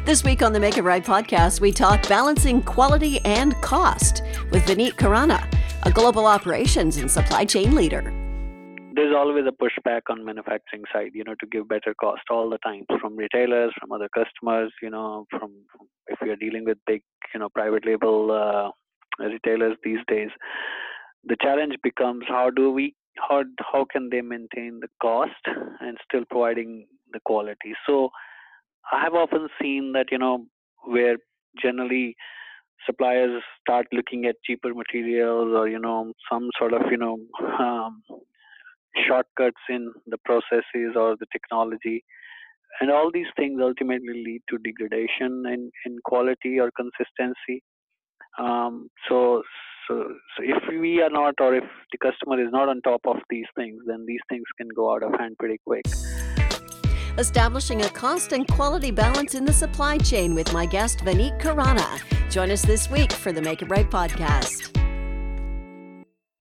This week on the Make It Right podcast, we talk balancing quality and cost with Vineet Khurana, a global operations and supply chain leader. There's always a pushback on manufacturing side, to give better cost all the time from retailers, from other customers, from if you're dealing with big, private label retailers these days. The challenge becomes how can they maintain the cost and still providing the quality. So I have often seen that, where generally suppliers start looking at cheaper materials or, some sort of, shortcuts in the processes or the technology. And all these things ultimately lead to degradation in quality or consistency. So if we are not, or if the customer is not on top of these things, then these things can go out of hand pretty quick. Establishing a cost and quality balance in the supply chain with my guest, Vineet Khurana. Join us this week for the Make It Right podcast.